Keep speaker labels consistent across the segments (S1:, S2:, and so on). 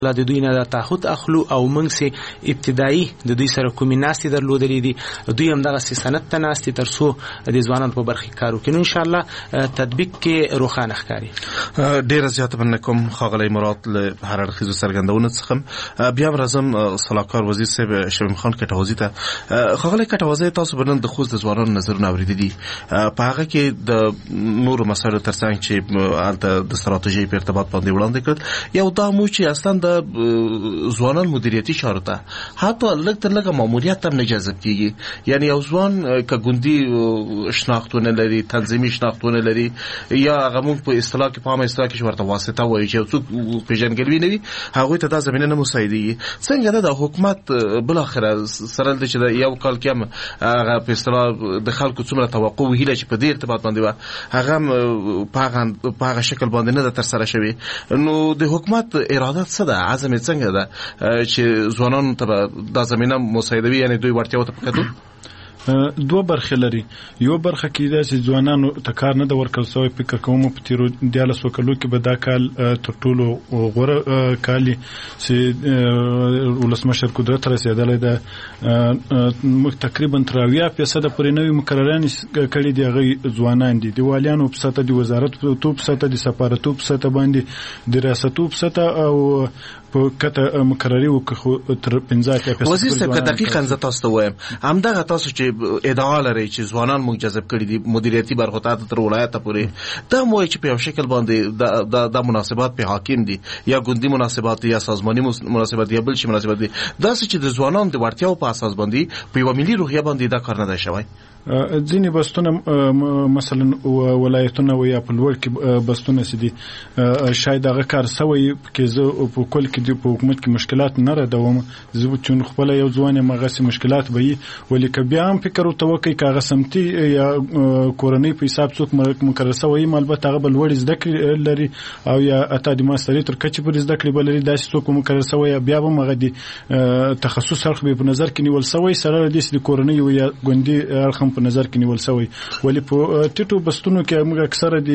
S1: د دوی نه د تعهد اخلو او موږ سي ابتدایي د دوی سره کومې ناستې درلودلې دي دوی هم دغه سند ته ناستې تر څو د ځوانانو په برخه کار وکړي ان شاء الله تطبیق کې روښانه ښکاري.
S2: ډیر زیات منکم خاغلی مراد له هر اړخیزو څرګندونو څخه بیا راځم صلاحکار وزیر صاحب شمیم خان کټوازی ته. خاغلی کټوازی تاسو بنن د خوست د ځوانانو نظرونه اوریدلي په هغه کې د نورو مسایلو ترڅنګ چې د ستراتیژي په ارتباط باندې وړاندې کړ یو دا مو چې اصلا د ځوانان مدیریتي چارو ته حتی لږ تر لږه ماموریت هم نه جذب کیږي. یعنی یو ځوان که ګوندي شناختونه لري تنظیمي شناختونه لري یا هغه مونږ په اصطلاح کې په عامه اصطلاح کې ورته واسطه وایي چې څوک پیژنګلوي نه وي هغوی ته دا زمینه نه مساعدېږي. څنګه ده د حکومت بالاخره سره چې یو کال کې هم هغه په اصطلاح د خلکو څومره توقع و هیله چې په دې ارتباط باندې وه هغه په هغه شکل باندې نه ده ترسره شوې. نو د حکومت ارادت څه ده عزم څنګه ده چې ځوانانو ته دا زمینه مساعدوي یعنی دوی وړتیاو ته پکې
S3: دوه برخې لري. یو برخه کې دا چې ځوانانو ته کار نه د ورکړل شوی فکر کوم په تیرو 14 کلو کې به دا کال تر ټولو غوره کالي چې ولسمشر قدرت رسیدلی ده تقریبا تر 80% پورې نوې مقررانې کړي دي هغه ځوانان دي د والیانو په سطح د وزارت په سطح د سفارتو په سطح باندې د ریاستو په سطح او په کته مقرري وکړو تر 15
S2: وزیر صاحب که دقیقاً زه تاسو ته وایم همدغه تاسو چې ادعا لري چې ځوانان موږ جذب کړي دي مدیریتي برخو ته تر ولایت پورې دا مو چې په یو شکل باندې د مناسبات په حاکم دي یا ګوندي مناسبات یا سازماني مناسبات یا بل شي مناسبات دي دا چې د ځوانانو د وړتیاو په اساس باندې په یو ملي روحیه باندې دا کار نه دی شوی.
S3: ځینې بستونه مثلا ولایتونه و یا په لوړ کې بستونه سي دي شاید هغه کار سوی کې زه په کل کې د حکومت کې مشکلات نه ردوم زه چون خپل یو ځوان مغه سي مشکلات به ولی که بیا هم فکر او توقع کاغه سمتي یا کورنۍ په حساب څوک مقرر سوی البته هغه بل وړ زده کړې لري او یا اته د ماستری تر کچې پر زده کړې بل لري داسې څوک مقرر سوی بیا به مغه دي تخصص سره په نظر کې نیول سوی سره د کورنۍ یا ګوندي رقم په نظر کې نیول سوی ولی په ټیټو بستونو کې موږ اکثره د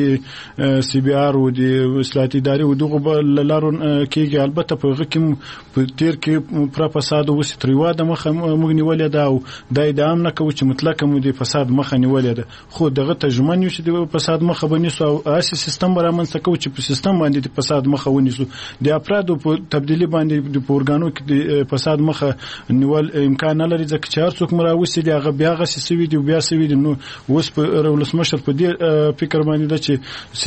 S3: سی بي آر او د اصلاحاتي ادارې او دغه لارو کېږي البته په هغه کې په تیر کې پر فساد او ستریوا د مخه موږ نیولې ده او د ادام نه کوي چې مطلق مو د فساد مخه نیولې ده خو دغه ترجمان یو چې د فساد مخه بنیسو او اساسي سیستم برامنځته کوي چې په سیستم باندې د فساد مخه ونیسو د افرادو په تبدیلی باندې د پورګانو کې د فساد مخه نیول امکان نه لري ځکه چې هر څوک مراوسی دی هغه بیا غسي سوي دی بیا سوي دی نو اوس په ولسمشر په دې فکر باندې ده چې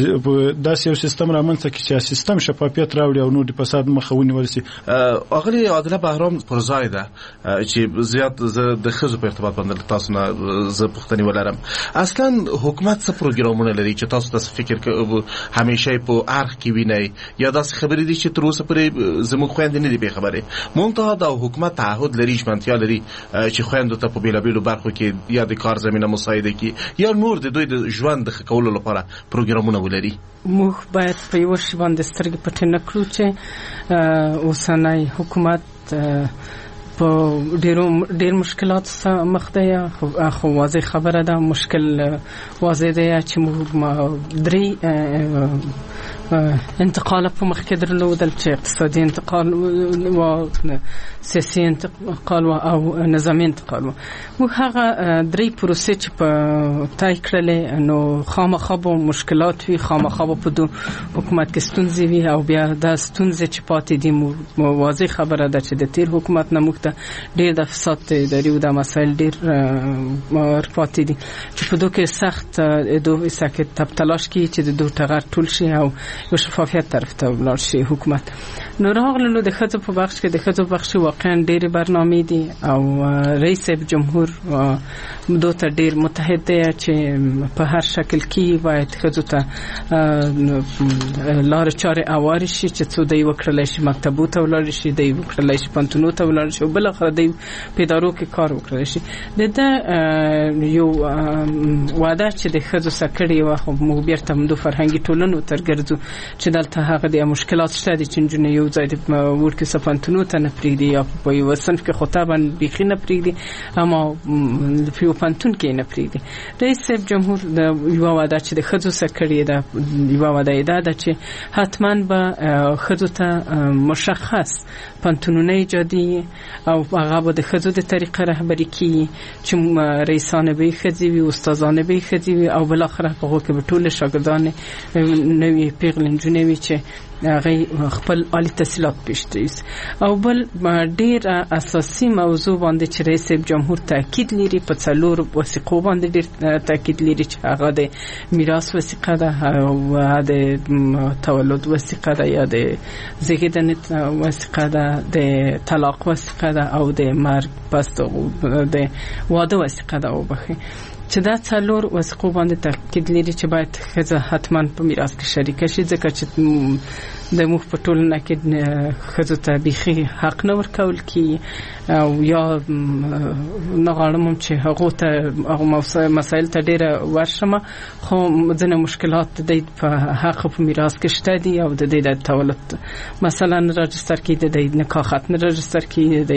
S3: داسې یو سیستم رامنځته کړي چې سیستم شفافیت راوړي او نو د فساد مخه ونیول شي.
S2: اغلی عادله بهرام پرځای ده چې زیات د خزو په ارتباط باندې تاسو نه زه پوښتنه ولرم اصلا حکومت څه پروګرامونه لري چې تاسو تاسو فکر کوئ همیشه په ارخ کې وینئ یا داسې خبرې دي چې تر اوسه پرې زموږ خويندې نه دي به خبره مونږ د حکومت تعهد لري ژمنتیا لري چې خويندو ته په بیلابیلو برخو کې یا د کار زمينه مساعده کی یا نور د دوی د ژوند د خکولو لپاره پروګرامونه ولري.
S4: موږ باید په یو شی باندې سترګې پټې نه کړو چې اوسنۍ حکومت په ډېر مشکلات سره مخ دی خو واضح خبره ده مشکل واضح دی چې موږ درې انتقال په مخ کې درلودل چې اقتصادي انتقال او سیاسي انتقال او نظامي انتقال مو هغه درې پروسې چې په تای کړلې نو خامخا به مشکلات وي خامخا په دو حکومت کې ستونزې وي او بیا دا ستونزې چې پاتې دي واضح خبره ده چې د تیر حکومت نه موږ ته ډېر د فساد اداري او د مسایل ډېر پاتې دي چې په دوی کې سخت دوی سکه تلاش کوي چې د دوی تغیر ټول شي او یو شفافیت طرف ته ولاړ شي حکومت. نو راغلو د خځو په بخش کې د خځو بخش واقعا ډېر برنامې دي او رئیس جمهور دوی ته ډېر متحد دی چې په هر شکل کې باید خځو ته لار چارې اوار شي چې څو دی وکړل شي مکتبو ته ولاړ شي دی وکړل شي پانتونو ته ولاړ شي بل اخر دی پیدارو کې کار وکړل شي د یو وعده چې د خځو سکړې واخو موږ بیرته د فرهنګي ټولنو ترګرځو چې دلته هغه د مشکلات شته چې نجونې یو ځای د ورکې صفانتونو ته نه پرېږدي یا په یو صنف کې خطابا بیخي نه پرېږدي اما په یو پانتون کې نه پرېږدي. رئیس صاحب جمهور د یو وعده چې د ښځو سره کړې ده یو وعده یې ده چې حتما به ښځو ته مشخص پانتونونه ایجادي او هغه به د ښځو د طریقه رهبري کیږي چې رئیسانه به ښځې وي استادانه به ښځې وي او بالاخره په هغو کې به ټول شاګردان نوي پیغلې نجونې وي چې هغه خپل عالی تحصیلات پیشتري او بل ډیر اساسي موضوع باندې چې رئیس جمهور تاکید لري په څلور وثیقو باندې ډیر تاکید لري چې هغه د میراث وثیقه ده او د تولد وثیقه ده یا د زیږیدنې وثیقه ده د طلاق وثیقه ده او د مرګ پس د واده وثیقه ده او بخي چې دا څلور وثیقو باندې تاکید لري چې باید ښځه حتما په میراث کې شریکه شي ځکه چې د موږ په ټولنه کې ښځو ته بیخي حق نه ورکول کیږي او یا نه غواړم چې هغو ته هغو مسایل ته ډېره ورشم خو ځینې مشکلات د دوی په حق په میراث کې شته دي او د دوی د تولد مثلا راجستر کې د دوی نکاح ختم راجستر کې د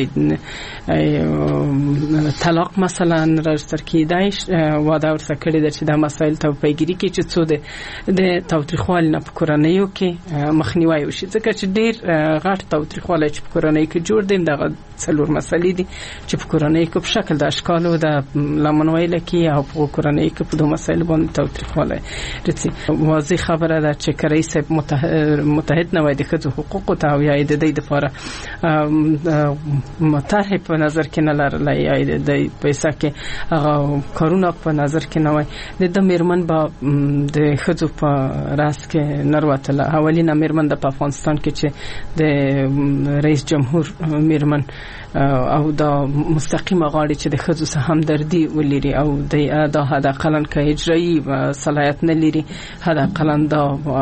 S4: طلاق مثلا راجستر کې دای واده ورته کړی ده چې دا مسایل ته پیګیری کې چې څو د تاوتریخوالي نه په کورنیو کې مخنیوي وشي ځکه چې ډېر غټ تاوتریخوالی چې په کورنۍ کې جوړ دي دغه څلور مسلې دي چې په کورنۍ کې په شکل د اشکالو د لمن ویل کې او په کورنۍ کې په دوه مسایل باندې تاوتریخوالی رسي. واضح خبره ده چې رئیس متحد نه وای د ښځو حقوقو ته او یا د دې لپاره طرح په نظر کې نه لرله یا د پیسې کې هغه کارونه په نظر کې نه وای د میرمن با د ښځو په راس کې نروتله اولینه میرمن د افغانستان کې چې د رئیس جمهور میرمن او دا مستقیمه غاړي چې د ښځو سره همدردي ولري او د حد اقل کې اجرایي صلاحیت نه لري حد اقل دا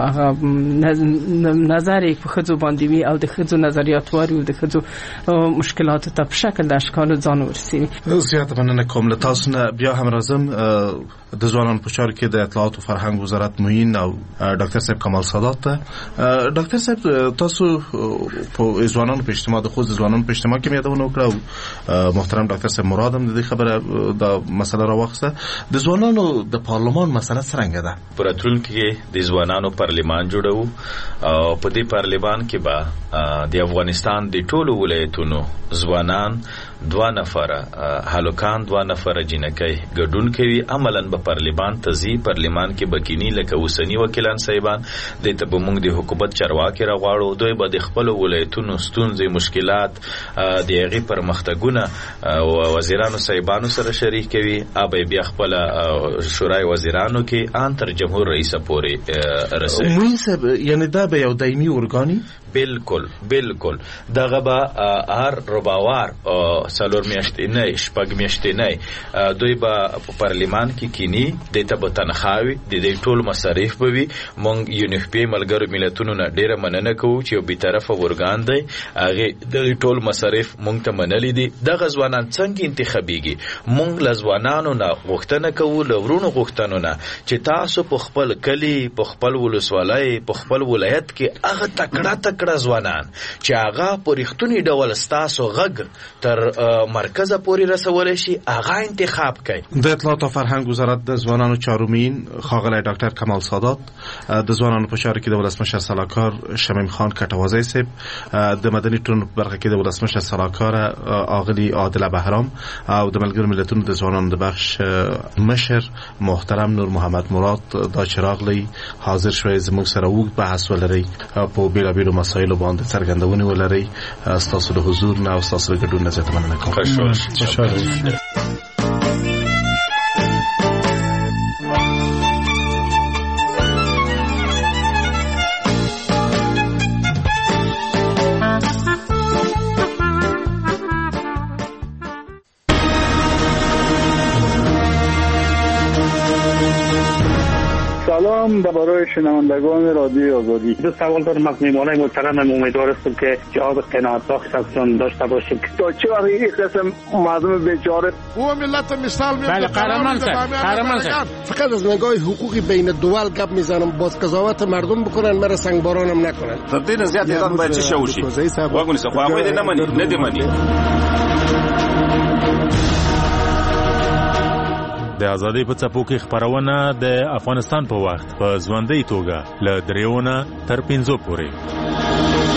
S4: نظر په ښځو باندې وي او د ښځو نظریات واري او د ښځو مشکلات ته په شکل د اشکال ځان ورسوي.
S2: زیات مننه کوم له تاسو نه. بیا هم راځم د ځوانانو په چارو کې د اطلاعات او فرهنګ وزارت معین او ډاکټر صاحب کمال سادات ته. ډاکټر صاحب تاسو په ځوانانو په اجتماع د خو ځوانانو په اجتماع کې یادونه وکړه او محترم ډاکټر صاحب مراد هم د خبره د مسله راوخسته د ځوانانو د پارلمان مسله څنګه ده؟
S5: پراتول کې د ځوانانو پارلمان جوړو او په دې پارلمان کې به د افغانستان د ټولو ولایتونو ځوانان 2 نفره هلوکان 2 نفره جنکۍ ګډون کوي عملاً به پارلمان تزي پارلمان کې بکینی لکه وسنی وکیلان صاحبان د ته موږ د حکومت چرواکي راغواړو دوی به د خپل ولایتونو ستونزې مشکلات د هغه پرمختګونه وزیرانو صاحبانو سره شریک کوي ابي بیا خپل شورای وزیرانو کې ان تر جمهور رئیس پورې رسي.
S2: موږ یعنی دا به یو دایمي ارګانی بالکل دغه به هر رباوار سالور میاشتې نه شپږ میاشتې نه دوی به په پارلمان کې کینی د ته به تنخواوي د دې ټول مصارف به وي. مونږ یونیفپی ملګرو ملتونو نه ډیره مننه کوو چې یو بي طرفه ورګان دی هغه د ټول مصارف مونږ ته منلې دي. دغه ځوانان څنګه انتخابيږي مونږ لزوانانو نه غوښتنه کوو لورونو غوښتنو نه چې تاسو په خپل کلی په خپل ولسوالۍ په خپل ولایت کې هغه تکړه ځوانان چې هغه په رښتونی ډول ستاسو غږ تر مرکز پورې رسول شي هغه انتخاب کوي. د اطلاعات او فرهنګ وزارت د ځوانانو چارو معین ښاغلی ډاکټر کمال سادات د ځوانانو په چارو کې د ولسمشر سلاکار شمیم خان کټوازی صاحب د مدني ټولنو په برخه کې د ولسمشر سلاکار اغلی عادل بهرام او د ملګرو ملتونو د ځوانانو د بخش مشر محترم نور محمد مراد دا چراغلی حاضر شوی زموږ سره وګ بحث ولري په بیلابیلو مسایلو باندې څرګندونه ولري. تاسو د حضور نه او تاسو د ګډون نه زیاته مننه کوم. خوشاله
S6: سلام برای شنوندگان رادیو آزادی. دو سوال دارم از میهمانای محترم. امیدوار هستم که جواب قناعت بخش ازشون داشته باشیم. تا چه وقت این قسم مردم بیچاره
S7: و ملت مثال میاد.
S1: بله قهرمان صاحب
S7: فقط از نگاه حقوقی بین دول گپ میزنم، باز قضاوت مردم بکنن، مرا سنگبارانم نکنن.
S8: تبدیل زیاد ایران باید چه شوشی واگونی سه خو هغه دې نه مني نه دې مني.
S9: د ازادۍ په څپو کې خبرونه د افغانستان په وخت په ژوندۍ توګه له 3 تر 5 پورې